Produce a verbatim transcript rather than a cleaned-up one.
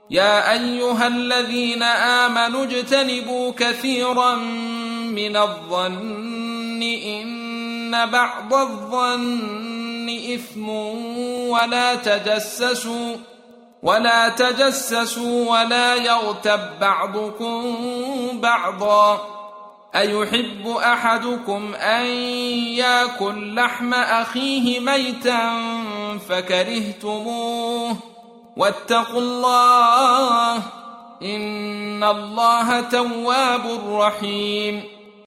يا أيها الذين آمنوا اجتنبوا كثيرا من الظن إن بعض الظن إثم ولا تجسسوا ولا تجسسوا ولا يغتب بعضكم بعضا أيحب أحدكم أن يأكل لحم أخيه ميتا فكرهتموه واتقوا الله إن الله تواب رحيم.